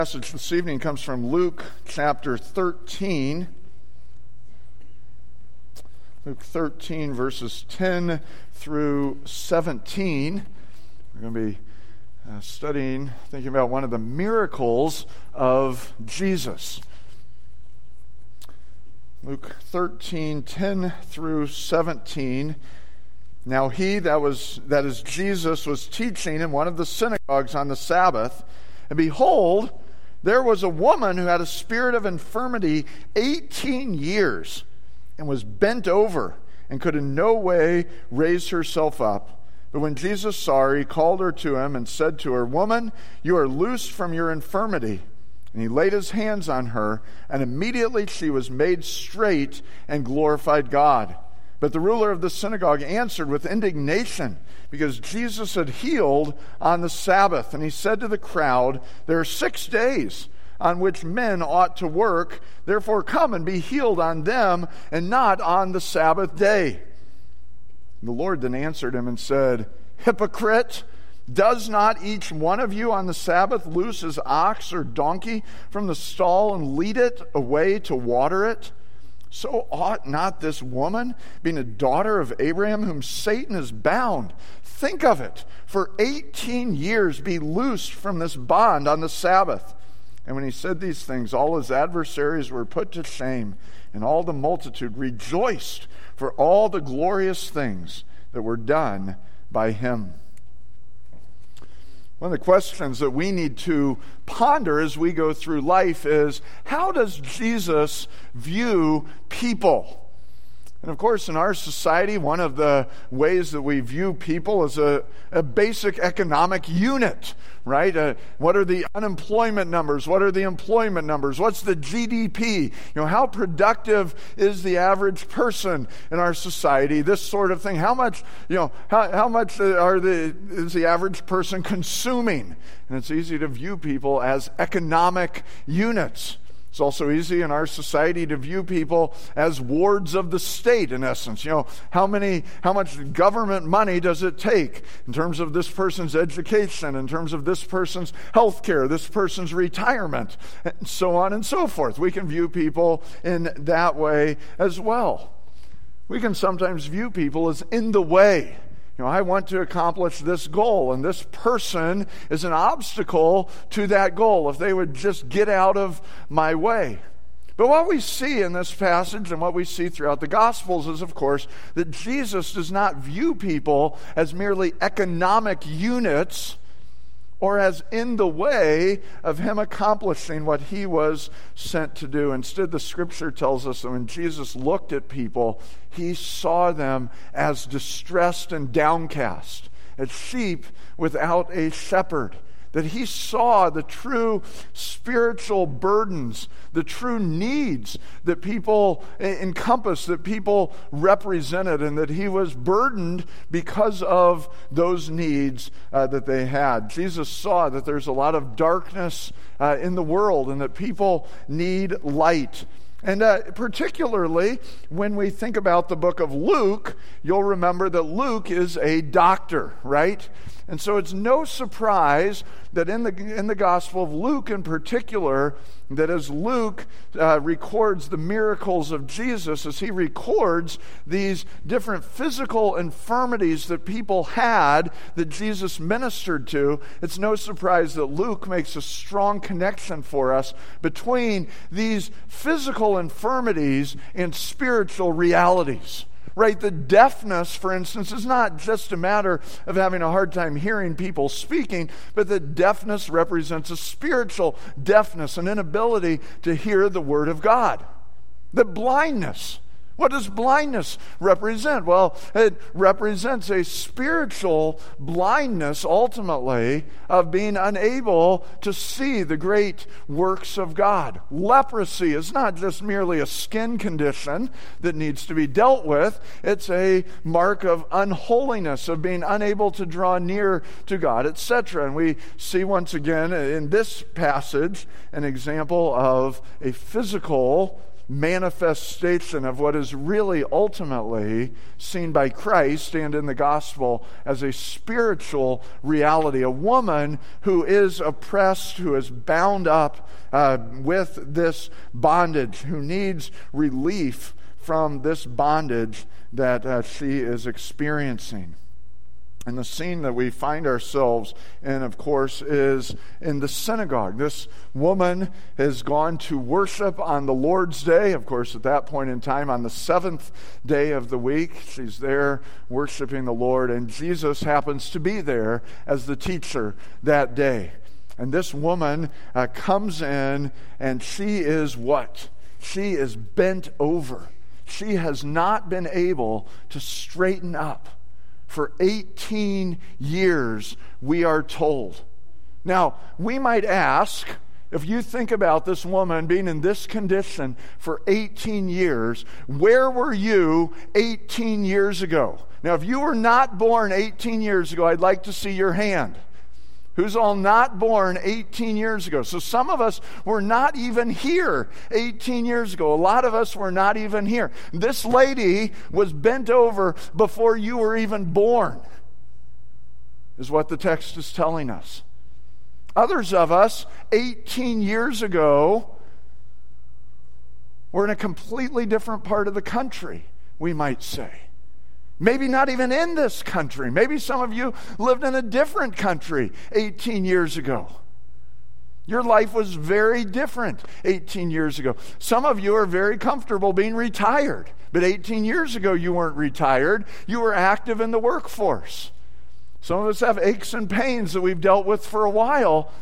Passage this evening comes from Luke chapter 13. Luke 13, verses 10 through 17. We're going to be thinking about one of the miracles of Jesus. Luke 13, 10 through 17. Now he, that is Jesus, was teaching in one of the synagogues on the Sabbath, and behold, there was a woman who had a spirit of infirmity 18 years and was bent over and could in no way raise herself up. But when Jesus saw her, he called her to him and said to her, "Woman, you are loosed from your infirmity." And he laid his hands on her, and immediately she was made straight and glorified God. But the ruler of the synagogue answered with indignation, because Jesus had healed on the Sabbath. And he said to the crowd, "There are 6 days on which men ought to work. Therefore come and be healed on them, and not on the Sabbath day." The Lord then answered him and said, "Hypocrite, does not each one of you on the Sabbath loose his ox or donkey from the stall and lead it away to water it? So ought not this woman, being a daughter of Abraham, whom Satan has bound, think of it, for 18 years be loosed from this bond on the Sabbath?" And when he said these things, all his adversaries were put to shame, and all the multitude rejoiced for all the glorious things that were done by him. One of the questions that we need to ponder as we go through life is, how does Jesus view people? And of course, in our society, one of the ways that we view people is a basic economic unit, right? What are the unemployment numbers? What are the employment numbers? What's the GDP? How productive is the average person in our society? This sort of thing. How much, how much is the average person consuming? And it's easy to view people as economic units. It's also easy in our society to view people as wards of the state, in essence. How much government money does it take in terms of this person's education, in terms of this person's health care, this person's retirement, and so on and so forth. We can view people in that way as well. We can sometimes view people as in the way. I want to accomplish this goal, and this person is an obstacle to that goal. If they would just get out of my way. But what we see in this passage and what we see throughout the Gospels is, of course, that Jesus does not view people as merely economic units or as in the way of him accomplishing what he was sent to do. Instead, the Scripture tells us that when Jesus looked at people, he saw them as distressed and downcast, as sheep without a shepherd. That he saw the true spiritual burdens, the true needs that people encompass, that people represented, and that he was burdened because of those needs that they had. Jesus saw that there's a lot of darkness in the world and that people need light. And particularly when we think about the book of Luke, you'll remember that Luke is a doctor, right? And so it's no surprise that in the Gospel of Luke in particular, that as Luke records the miracles of Jesus, as he records these different physical infirmities that people had that Jesus ministered to, it's no surprise that Luke makes a strong connection for us between these physical infirmities and spiritual realities. Right? The deafness, for instance, is not just a matter of having a hard time hearing people speaking, but the deafness represents a spiritual deafness, an inability to hear the Word of God. The blindness. What does blindness represent? Well, it represents a spiritual blindness, ultimately, of being unable to see the great works of God. Leprosy is not just merely a skin condition that needs to be dealt with. It's a mark of unholiness, of being unable to draw near to God, etc. And we see once again in this passage an example of a physical manifestation of what is really ultimately seen by Christ and in the gospel as a spiritual reality. A woman who is oppressed, who is bound up with this bondage, who needs relief from this bondage that she is experiencing. And the scene that we find ourselves in, of course, is in the synagogue. This woman has gone to worship on the Lord's Day. Of course, at that point in time, on the 7th day of the week, she's there worshiping the Lord, and Jesus happens to be there as the teacher that day. And this woman comes in, and she is what? She is bent over. She has not been able to straighten up. For 18 years, we are told. Now, we might ask, if you think about this woman being in this condition for 18 years, where were you 18 years ago? Now, if you were not born 18 years ago, I'd like to see your hand. Who's all not born 18 years ago? So some of us were not even here 18 years ago. A lot of us were not even here. This lady was bent over before you were even born, is what the text is telling us. Others of us 18 years ago were in a completely different part of the country, we might say. Maybe not even in this country. Maybe some of you lived in a different country 18 years ago. Your life was very different 18 years ago. Some of you are very comfortable being retired, but 18 years ago you weren't retired. You were active in the workforce. Some of us have aches and pains that we've dealt with for a while,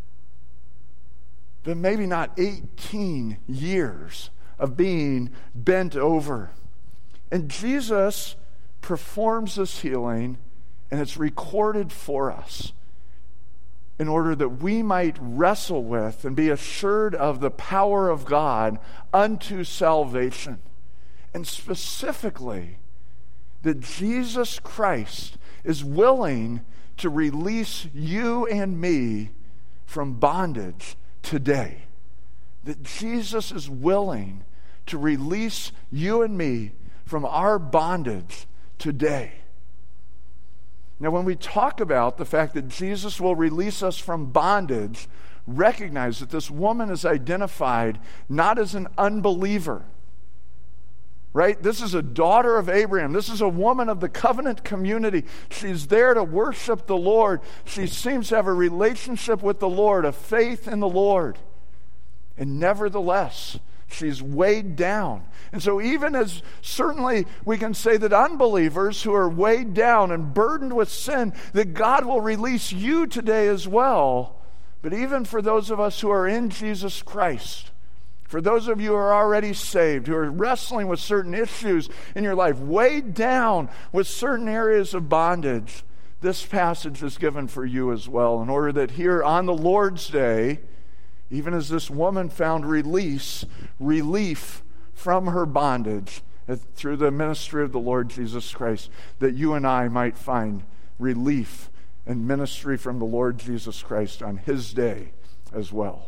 but maybe not 18 years of being bent over. And Jesus performs this healing, and it's recorded for us in order that we might wrestle with and be assured of the power of God unto salvation. And specifically, that Jesus Christ is willing to release you and me from bondage today. That Jesus is willing to release you and me from our bondage today. Now, when we talk about the fact that Jesus will release us from bondage, recognize that this woman is identified not as an unbeliever, right? This is a daughter of Abraham. This is a woman of the covenant community. She's there to worship the Lord. She seems to have a relationship with the Lord, a faith in the Lord. And nevertheless, she's weighed down. And so even as certainly we can say that unbelievers who are weighed down and burdened with sin, that God will release you today as well. But even for those of us who are in Jesus Christ, for those of you who are already saved, who are wrestling with certain issues in your life, weighed down with certain areas of bondage, this passage is given for you as well, in order that here on the Lord's Day, even as this woman found relief from her bondage through the ministry of the Lord Jesus Christ, that you and I might find relief and ministry from the Lord Jesus Christ on His day as well.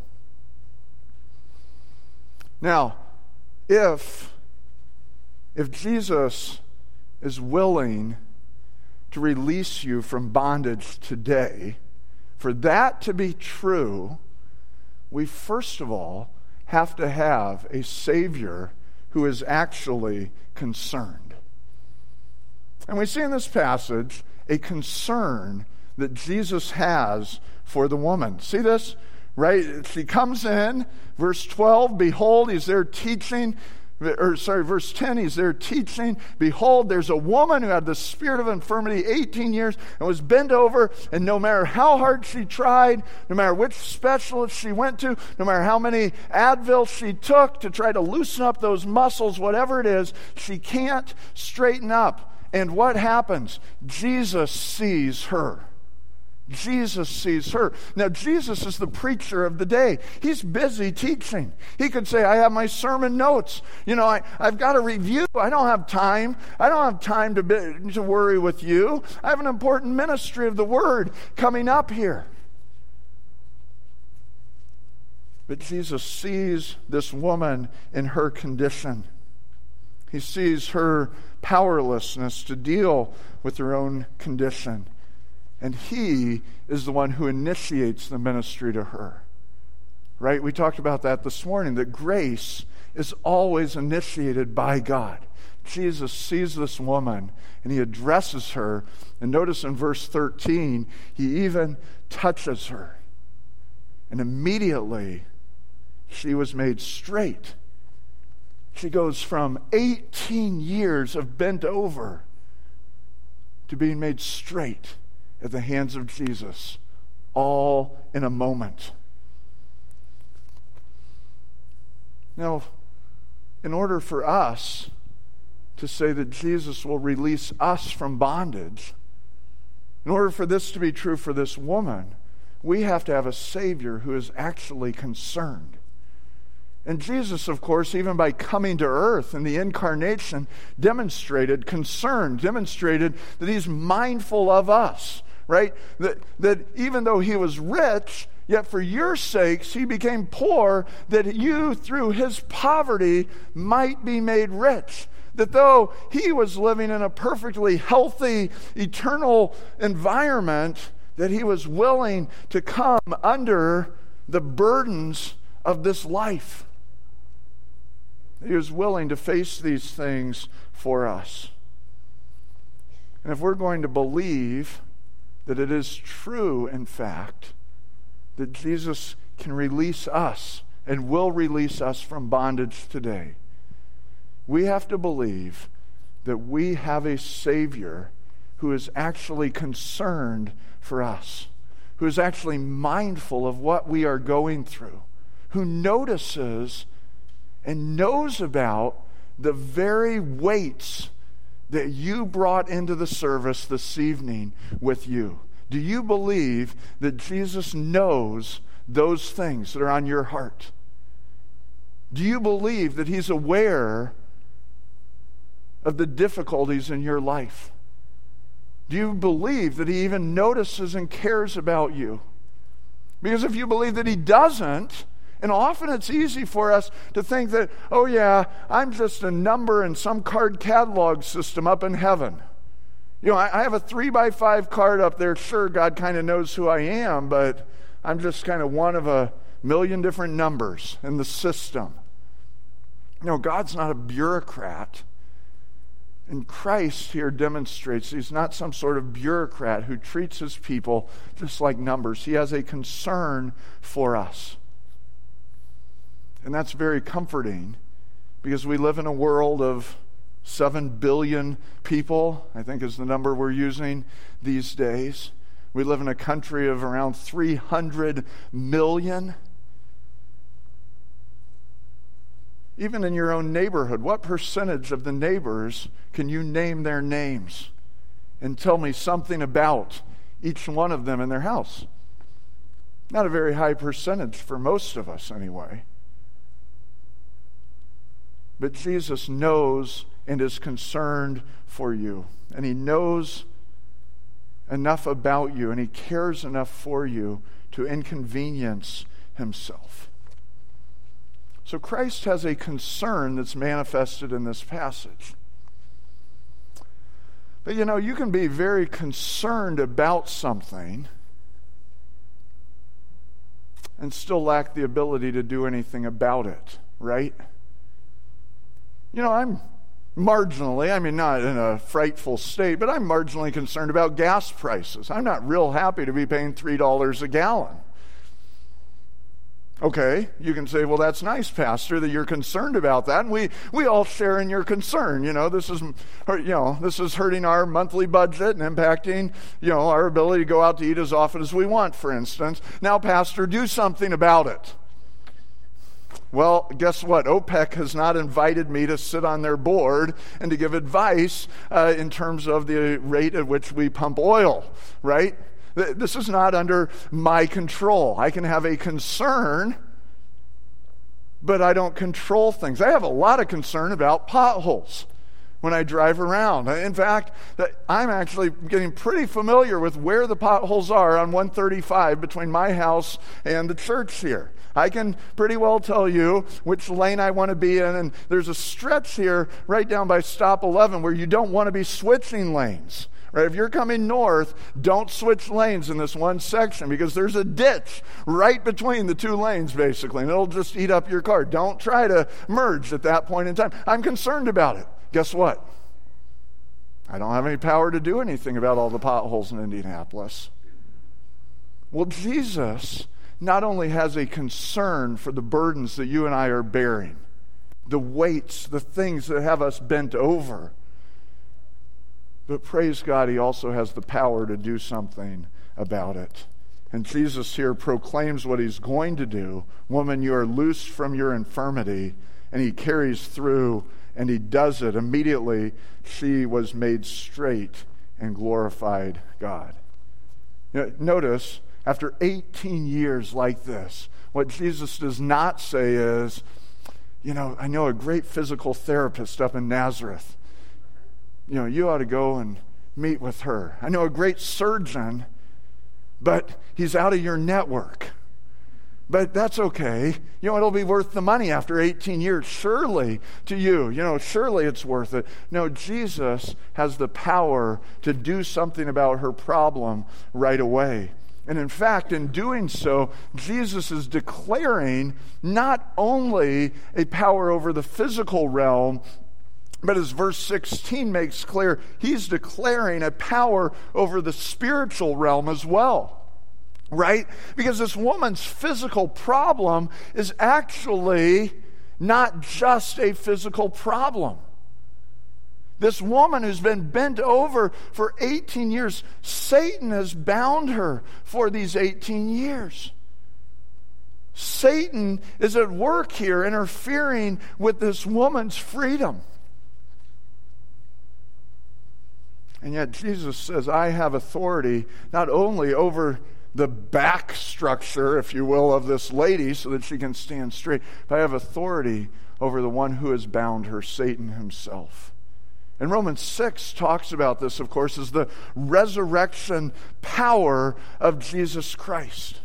Now, if Jesus is willing to release you from bondage today, for that to be true, we first of all have to have a Savior who is actually concerned. And we see in this passage a concern that Jesus has for the woman. See this? Right? She comes in, verse 12, behold, he's there teaching. Verse 10, he's there teaching. Behold, there's a woman who had the spirit of infirmity 18 years and was bent over, and no matter how hard she tried, no matter which specialist she went to, no matter how many Advil she took to try to loosen up those muscles, whatever it is, she can't straighten up. And what happens? Jesus sees her. Jesus sees her. Now, Jesus is the preacher of the day. He's busy teaching. He could say, I have my sermon notes. I've got a review. I don't have time. I don't have time to worry with you. I have an important ministry of the word coming up here. But Jesus sees this woman in her condition. He sees her powerlessness to deal with her own condition. And he is the one who initiates the ministry to her. Right? We talked about that this morning, that grace is always initiated by God. Jesus sees this woman and he addresses her. And notice in verse 13, he even touches her. And immediately she was made straight. She goes from 18 years of bent over to being made straight at the hands of Jesus, all in a moment. Now, in order for us to say that Jesus will release us from bondage, in order for this to be true for this woman, we have to have a Savior who is actually concerned. And Jesus, of course, even by coming to earth in the incarnation, demonstrated concern, demonstrated that he's mindful of us, right? That even though he was rich, yet for your sakes he became poor, that you through his poverty might be made rich. That though he was living in a perfectly healthy, eternal environment, that he was willing to come under the burdens of this life. He was willing to face these things for us. And if we're going to believe that it is true, in fact, that Jesus can release us and will release us from bondage today, we have to believe that we have a Savior who is actually concerned for us, who is actually mindful of what we are going through, who notices and knows about the very weights that you brought into the service this evening with you. Do you believe that Jesus knows those things that are on your heart? Do you believe that he's aware of the difficulties in your life? Do you believe that he even notices and cares about you? Because if you believe that he doesn't, and often it's easy for us to think that, oh yeah, I'm just a number in some card catalog system up in heaven. You know, I have a 3x5 card up there. Sure, God kind of knows who I am, but I'm just kind of one of a million different numbers in the system. No, God's not a bureaucrat. And Christ here demonstrates he's not some sort of bureaucrat who treats his people just like numbers. He has a concern for us. And that's very comforting because we live in a world of 7 billion people, I think is the number we're using these days. We live in a country of around 300 million. Even in your own neighborhood, what percentage of the neighbors can you name their names and tell me something about each one of them in their house? Not a very high percentage for most of us anyway. But Jesus knows and is concerned for you. And he knows enough about you and he cares enough for you to inconvenience himself. So Christ has a concern that's manifested in this passage. But you know, you can be very concerned about something and still lack the ability to do anything about it, right? You know, I'm marginally, not in a frightful state, but I'm marginally concerned about gas prices. I'm not real happy to be paying $3 a gallon. Okay, you can say, well, that's nice, Pastor, that you're concerned about that, and we all share in your concern. This is hurting our monthly budget and impacting, our ability to go out to eat as often as we want, for instance. Now, Pastor, do something about it. Well, guess what? OPEC has not invited me to sit on their board and to give advice in terms of the rate at which we pump oil, right? This is not under my control. I can have a concern, but I don't control things. I have a lot of concern about potholes when I drive around. In fact, I'm actually getting pretty familiar with where the potholes are on 135 between my house and the church here. I can pretty well tell you which lane I want to be in, and there's a stretch here right down by stop 11 where you don't want to be switching lanes. Right? If you're coming north, don't switch lanes in this one section because there's a ditch right between the two lanes, basically, and it'll just eat up your car. Don't try to merge at that point in time. I'm concerned about it. Guess what? I don't have any power to do anything about all the potholes in Indianapolis. Well, Jesus not only has a concern for the burdens that you and I are bearing, the weights, the things that have us bent over, but praise God, he also has the power to do something about it. And Jesus here proclaims what he's going to do. Woman, you are loosed from your infirmity. And he carries through, and he does it. Immediately, she was made straight and glorified God. Notice, after 18 years like this, what Jesus does not say is, I know a great physical therapist up in Nazareth. You ought to go and meet with her. I know a great surgeon, but he's out of your network. But that's okay. It'll be worth the money after 18 years. Surely to you, surely it's worth it. No, Jesus has the power to do something about her problem right away. And in fact, in doing so, Jesus is declaring not only a power over the physical realm, but as verse 16 makes clear, he's declaring a power over the spiritual realm as well. Right? Because this woman's physical problem is actually not just a physical problem. This woman who's been bent over for 18 years, Satan has bound her for these 18 years. Satan is at work here interfering with this woman's freedom. And yet Jesus says, I have authority not only over the back structure, if you will, of this lady so that she can stand straight, but I have authority over the one who has bound her, Satan himself. And Romans 6 talks about this, of course, as the resurrection power of Jesus Christ.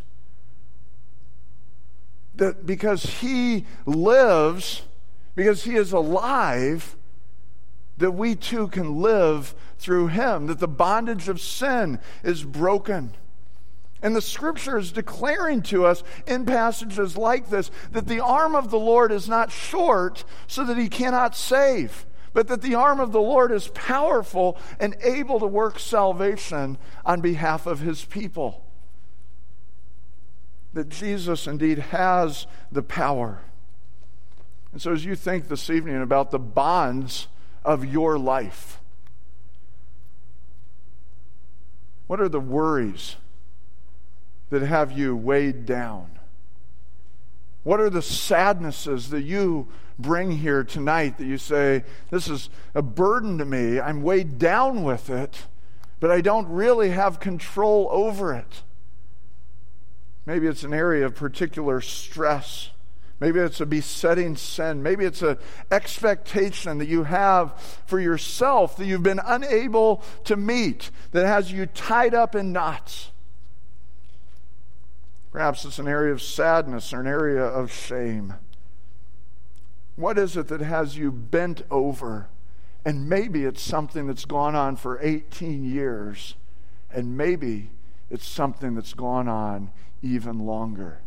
That because he lives, because he is alive, that we too can live through him, that the bondage of sin is broken. And the Scripture is declaring to us in passages like this that the arm of the Lord is not short so that he cannot save, but that the arm of the Lord is powerful and able to work salvation on behalf of his people. That Jesus indeed has the power. And so as you think this evening about the bonds of your life, what are the worries that have you weighed down? What are the sadnesses that you bring here tonight that you say, this is a burden to me, I'm weighed down with it, but I don't really have control over it? Maybe it's an area of particular stress. Maybe it's a besetting sin. Maybe it's an expectation that you have for yourself that you've been unable to meet, that has you tied up in knots. Perhaps it's an area of sadness or an area of shame. What is it that has you bent over? And maybe it's something that's gone on for 18 years. And maybe it's something that's gone on even longer.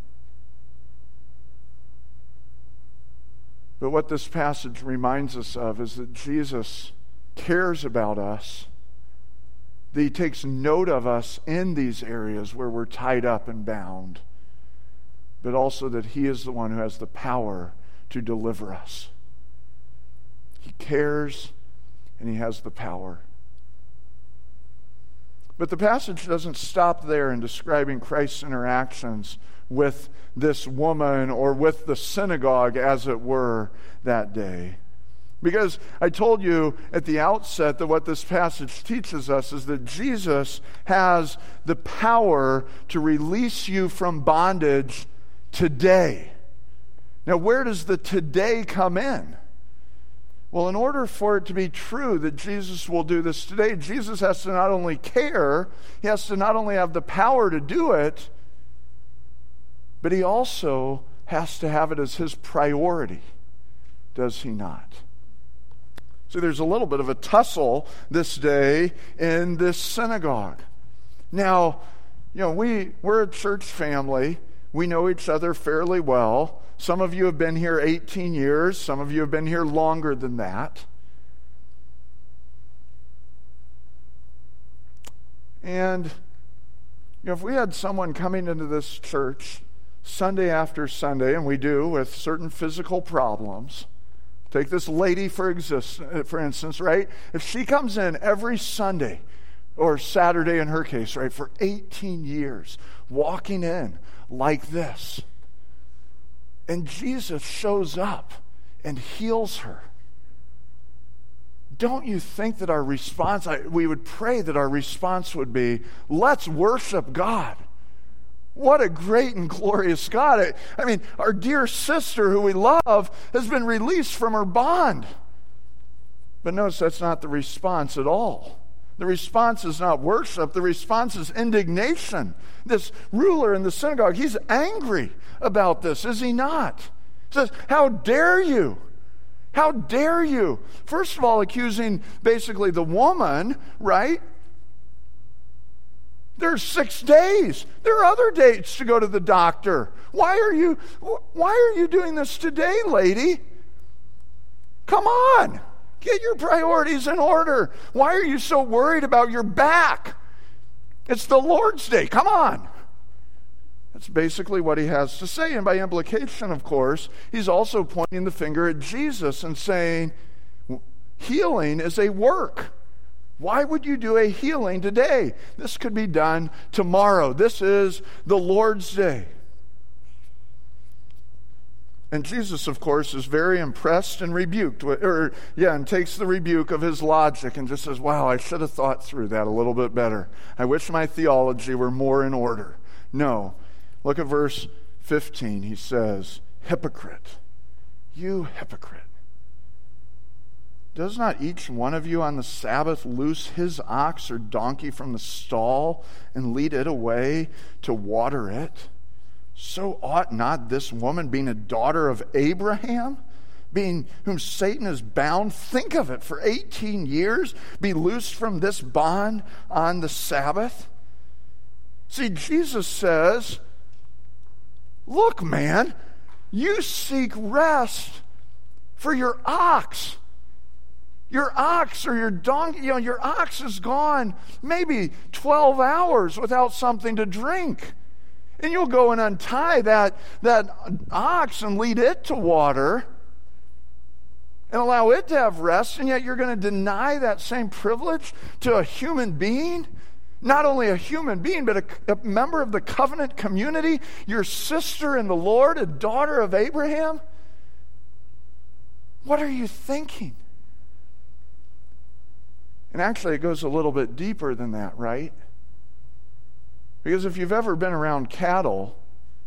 But what this passage reminds us of is that Jesus cares about us, that he takes note of us in these areas where we're tied up and bound, but also that he is the one who has the power to deliver us. He cares and he has the power. But the passage doesn't stop there in describing Christ's interactions with this woman or with the synagogue, as it were, that day. Because I told you at the outset that what this passage teaches us is that Jesus has the power to release you from bondage today. Now, where does the today come in? Well, in order for it to be true that Jesus will do this today, Jesus has to not only care, he has to not only have the power to do it, but he also has to have it as his priority, does he not? So there's a little bit of a tussle this day in this synagogue. Now, we're a church family. We know each other fairly well. Some of you have been here 18 years. Some of you have been here longer than that. And if we had someone coming into this church Sunday after Sunday, and we do with certain physical problems, take this lady for instance, right? If she comes in every Sunday, or Saturday in her case, right, for 18 years, walking in like this, and Jesus shows up and heals her, don't you think that our response, we would pray that our response would be, let's worship God. What a great and glorious God. I mean, our dear sister who we love has been released from her bond. But notice that's not the response at all. The response is not worship. The response is indignation. This ruler in the synagogue, he's angry about this, is he not? He says, how dare you? How dare you? First of all, accusing basically the woman, right? There's 6 days. There are other dates to go to the doctor. Why are you doing this today, lady? Come on. Get your priorities in order. Why are you so worried about your back? It's the Lord's Day. Come on. That's basically what he has to say. And by implication, of course, he's also pointing the finger at Jesus and saying, healing is a work. Why would you do a healing today? This could be done tomorrow. This is the Lord's Day. And Jesus, of course, is very impressed and rebuked, and takes the rebuke of his logic and just says, wow, I should have thought through that a little bit better. I wish my theology were more in order. No. Look at verse 15. He says, hypocrite, you hypocrite. Does not each one of you on the Sabbath loose his ox or donkey from the stall and lead it away to water it? So ought not this woman, being a daughter of Abraham, being whom Satan is bound, think of it, for 18 years, be loosed from this bond on the Sabbath? See, Jesus says, look, man, you seek rest for your ox. Your ox or your donkey, your ox is gone maybe 12 hours without something to drink. And you'll go and untie that ox and lead it to water and allow it to have rest, and yet you're going to deny that same privilege to a human being? Not only a human being, but a member of the covenant community, your sister in the Lord, a daughter of Abraham? What are you thinking? And actually, it goes a little bit deeper than that, right? Because if you've ever been around cattle,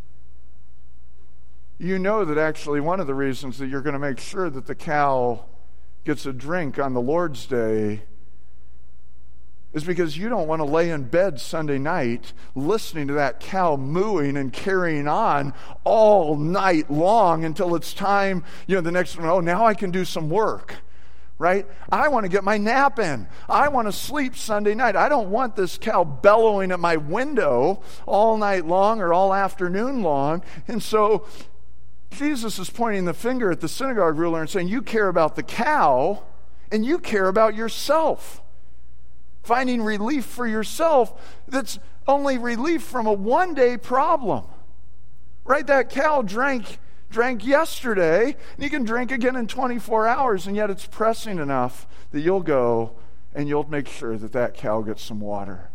you know that actually one of the reasons that you're going to make sure that the cow gets a drink on the Lord's Day is because you don't want to lay in bed Sunday night listening to that cow mooing and carrying on all night long until it's time, the next one, oh, now I can do some work. Right? I want to get my nap in. I want to sleep Sunday night. I don't want this cow bellowing at my window all night long or all afternoon long. And so Jesus is pointing the finger at the synagogue ruler and saying, you care about the cow and you care about yourself. Finding relief for yourself that's only relief from a one-day problem. Right? That cow drank yesterday, and you can drink again in 24 hours, and yet it's pressing enough that you'll go and you'll make sure that cow gets some water.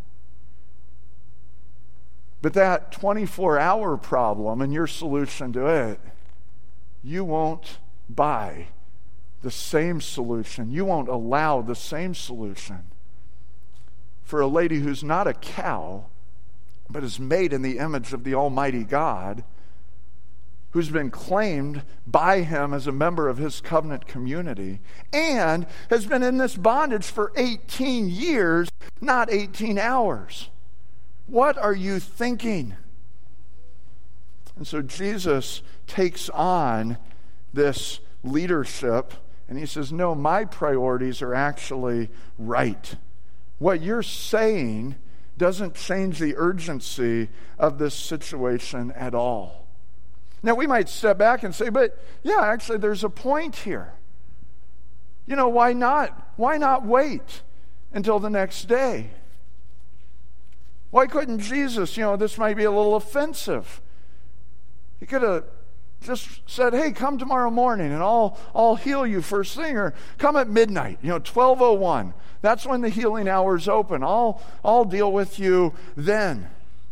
But that 24-hour problem and your solution to it, you won't buy the same solution. You won't allow the same solution for a lady who's not a cow, but is made in the image of the Almighty God, who's been claimed by him as a member of his covenant community, and has been in this bondage for 18 years, not 18 hours. What are you thinking? And so Jesus takes on this leadership, and he says, no, my priorities are actually right. What you're saying doesn't change the urgency of this situation at all. Now, we might step back and say, but yeah, actually, there's a point here. Why not? Why not wait until the next day? Why couldn't Jesus, this might be a little offensive. He could have just said, hey, come tomorrow morning and I'll heal you first thing, or come at midnight, 12:01. That's when the healing hour's open. I'll deal with you then.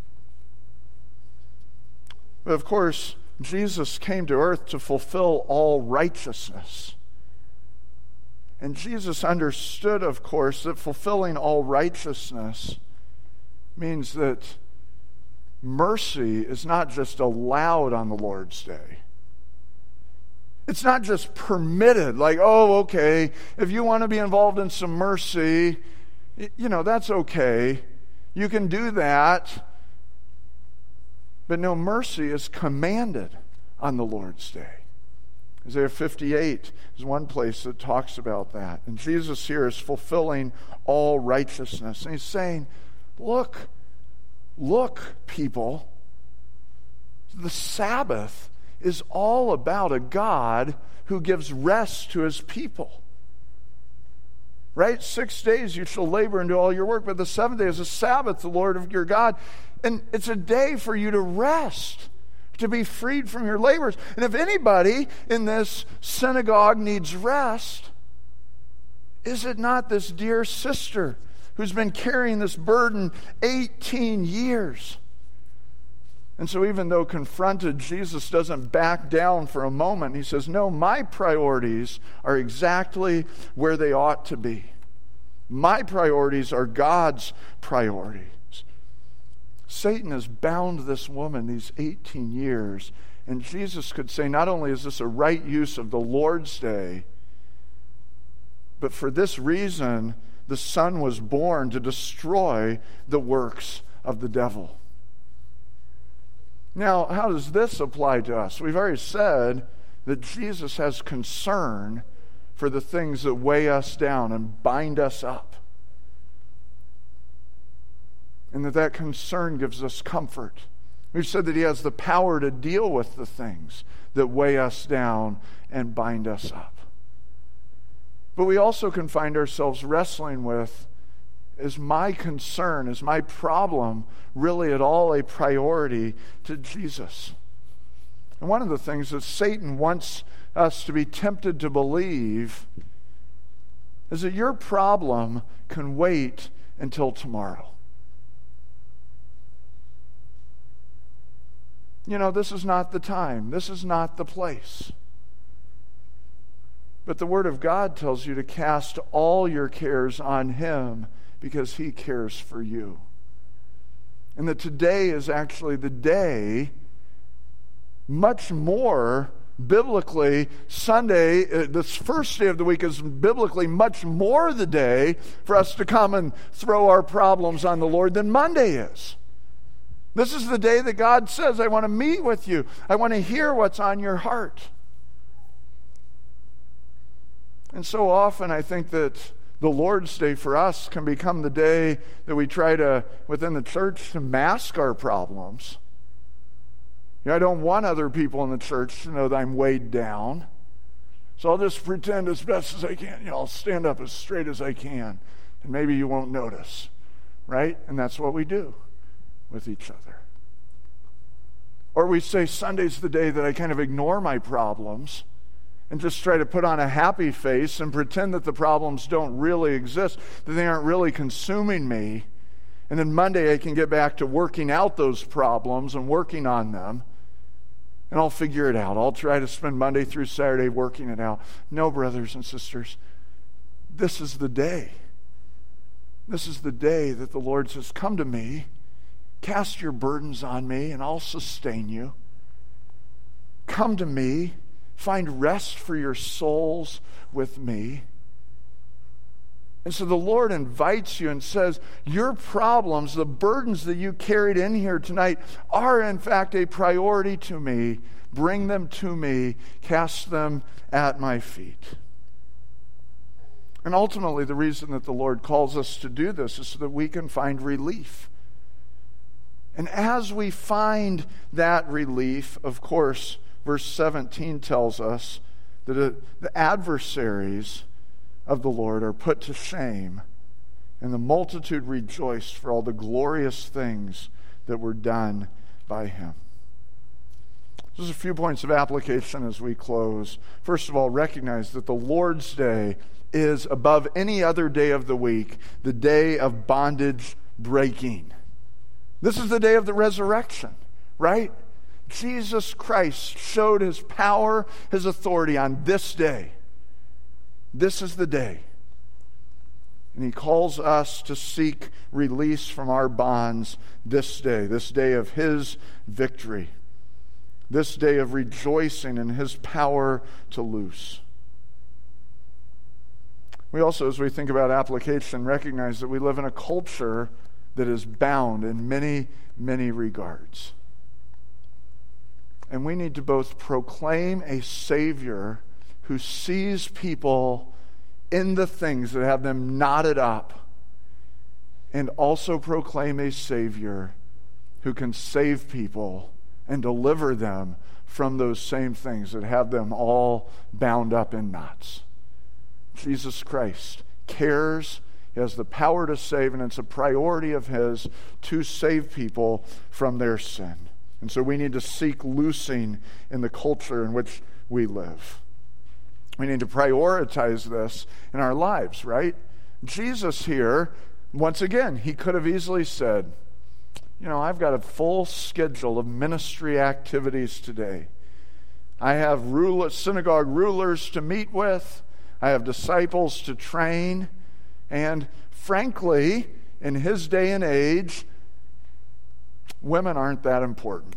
But of course, Jesus came to earth to fulfill all righteousness. And Jesus understood, of course, that fulfilling all righteousness means that mercy is not just allowed on the Lord's day. It's not just permitted, like, oh, okay, if you want to be involved in some mercy, that's okay. You can do that. But no, mercy is commanded on the Lord's day. Isaiah 58 is one place that talks about that. And Jesus here is fulfilling all righteousness. And he's saying, look, people, the Sabbath is all about a God who gives rest to his people. Right? 6 days you shall labor and do all your work, but the seventh day is a Sabbath, the Lord of your God. And it's a day for you to rest, to be freed from your labors. And if anybody in this synagogue needs rest, is it not this dear sister who's been carrying this burden 18 years? And so even though confronted, Jesus doesn't back down for a moment. He says, no, my priorities are exactly where they ought to be. My priorities are God's priorities. Satan has bound this woman these 18 years, and Jesus could say, not only is this a right use of the Lord's day, but for this reason, the Son was born to destroy the works of the devil. Now, how does this apply to us? We've already said that Jesus has concern for the things that weigh us down and bind us up. And that concern gives us comfort. We've said that he has the power to deal with the things that weigh us down and bind us up. But we also can find ourselves wrestling with, is my concern, is my problem really at all a priority to Jesus? And one of the things that Satan wants us to be tempted to believe is that your problem can wait until tomorrow. This is not the time. This is not the place. But the Word of God tells you to cast all your cares on him because he cares for you. And that today is actually the day, much more biblically, Sunday, this first day of the week is biblically much more the day for us to come and throw our problems on the Lord than Monday is. This is the day that God says, I want to meet with you. I want to hear what's on your heart. And so often I think that the Lord's Day for us can become the day that we try to, within the church, to mask our problems. I don't want other people in the church to know that I'm weighed down. So I'll just pretend as best as I can. I'll stand up as straight as I can. And maybe you won't notice. Right? And that's what we do with each other. Or we say Sunday's the day that I kind of ignore my problems and just try to put on a happy face and pretend that the problems don't really exist, that they aren't really consuming me. And then Monday I can get back to working out those problems and working on them. And I'll figure it out. I'll try to spend Monday through Saturday working it out. No, brothers and sisters, this is the day. This is the day that the Lord says, come to me, cast your burdens on me, and I'll sustain you. Come to me, find rest for your souls with me. And so the Lord invites you and says, your problems, the burdens that you carried in here tonight are in fact a priority to me. Bring them to me, cast them at my feet. And ultimately, the reason that the Lord calls us to do this is so that we can find relief. And as we find that relief, of course, verse 17 tells us that the adversaries of the Lord are put to shame, and the multitude rejoiced for all the glorious things that were done by him. Just a few points of application as we close. First of all, recognize that the Lord's Day is, above any other day of the week, the day of bondage breaking. This is the day of the resurrection, right? Jesus Christ showed his power, his authority on this day. This is the day. And he calls us to seek release from our bonds this day of his victory, this day of rejoicing in his power to loose. We also, as we think about application, recognize that we live in a culture that is bound in many, many regards. And we need to both proclaim a Savior who sees people in the things that have them knotted up, and also proclaim a Savior who can save people and deliver them from those same things that have them all bound up in knots. Jesus Christ cares. He has the power to save, and it's a priority of his to save people from their sin. And so we need to seek loosing in the culture in which we live. We need to prioritize this in our lives, right? Jesus here, once again, he could have easily said, I've got a full schedule of ministry activities today. I have synagogue rulers to meet with. I have disciples to train. And frankly, in his day and age, women aren't that important.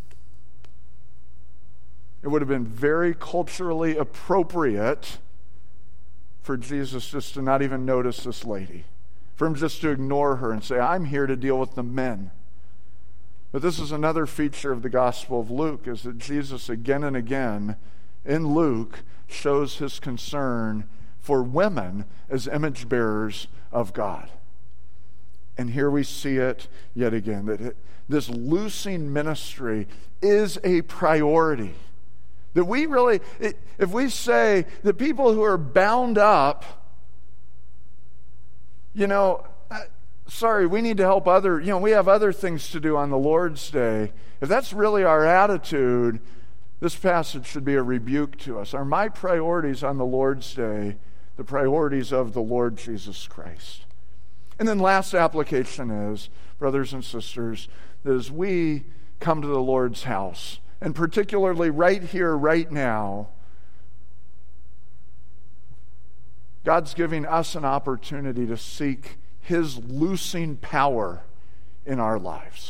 It would have been very culturally appropriate for Jesus just to not even notice this lady, for him just to ignore her and say, I'm here to deal with the men. But this is another feature of the Gospel of Luke, is that Jesus again and again in Luke shows his concern for women as image bearers of God. And here we see it yet again, that this loosing ministry is a priority. That we really, if we say that people who are bound up, sorry, we need to help we have other things to do on the Lord's Day. If that's really our attitude, this passage should be a rebuke to us. Are my priorities on the Lord's Day the priorities of the Lord Jesus Christ? And then last application is, brothers and sisters, that as we come to the Lord's house, and particularly right here, right now, God's giving us an opportunity to seek his loosing power in our lives.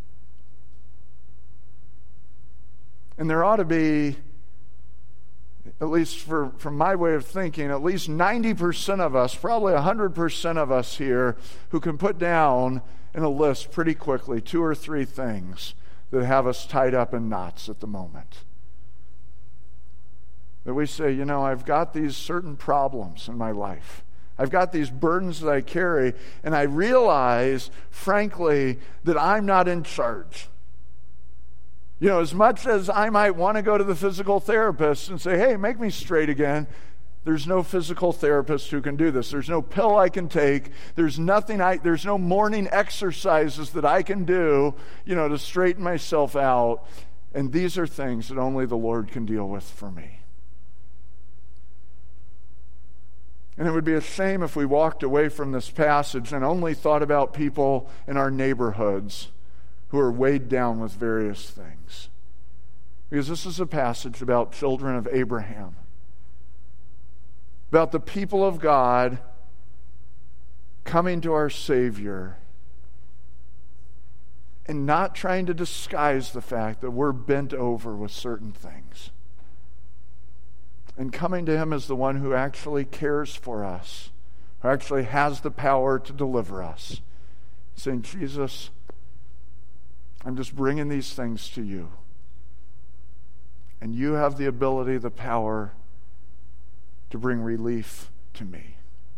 And there ought to be, at least from my way of thinking, at least 90% of us, probably 100% of us here, who can put down in a list pretty quickly 2 or 3 things that have us tied up in knots at the moment. That we say, I've got these certain problems in my life. I've got these burdens that I carry, and I realize, frankly, that I'm not in charge. As much as I might want to go to the physical therapist and say, hey, make me straight again, there's no physical therapist who can do this. There's no pill I can take. There's no morning exercises that I can do, to straighten myself out. And these are things that only the Lord can deal with for me. And it would be a shame if we walked away from this passage and only thought about people in our neighborhoods who are weighed down with various things. Because this is a passage about children of Abraham, about the people of God coming to our Savior and not trying to disguise the fact that we're bent over with certain things. And coming to him as the one who actually cares for us, who actually has the power to deliver us, saying, Jesus, I'm just bringing these things to you. And you have the ability, the power to bring relief to me.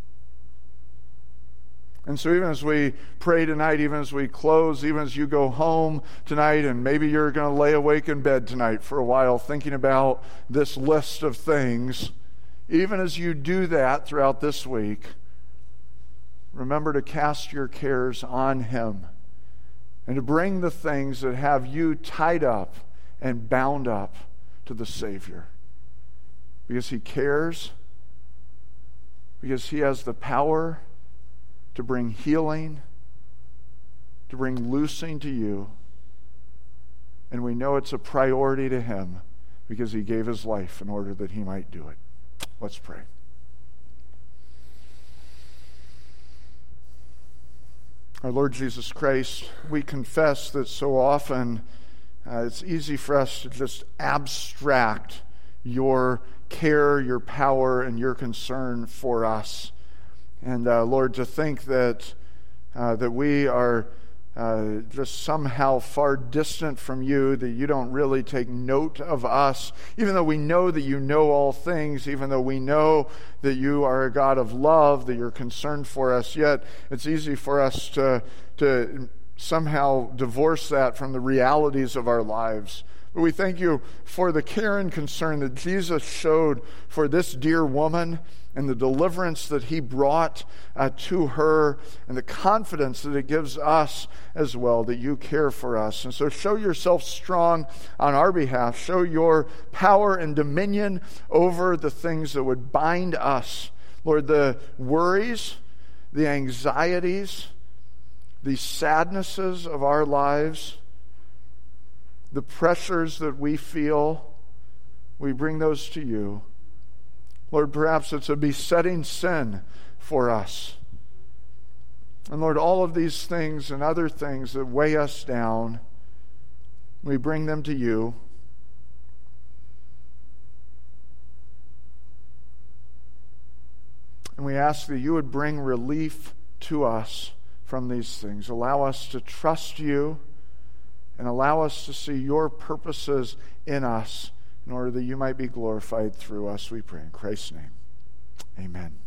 And so even as we pray tonight, even as we close, even as you go home tonight, and maybe you're going to lay awake in bed tonight for a while thinking about this list of things, even as you do that throughout this week, remember to cast your cares on Him and to bring the things that have you tied up and bound up to the Savior. Because He cares, because He has the power to bring healing, to bring loosing to you. And we know it's a priority to Him because He gave His life in order that He might do it. Let's pray. Our Lord Jesus Christ, we confess that so often it's easy for us to just abstract your care, your power, and your concern for us. And Lord, to think that we are just somehow far distant from you, that you don't really take note of us, even though we know that you know all things, even though we know that you are a God of love, that you're concerned for us, yet it's easy for us to somehow divorce that from the realities of our lives. But we thank you for the care and concern that Jesus showed for this dear woman and the deliverance that He brought to her, and the confidence that it gives us as well, that you care for us. And so show yourself strong on our behalf. Show your power and dominion over the things that would bind us. Lord, the worries, the anxieties, the sadnesses of our lives, the pressures that we feel, we bring those to you. Lord, perhaps it's a besetting sin for us. And Lord, all of these things and other things that weigh us down, we bring them to you. And we ask that you would bring relief to us from these things. Allow us to trust you and allow us to see your purposes in us in order that you might be glorified through us, we pray. In Christ's name, amen.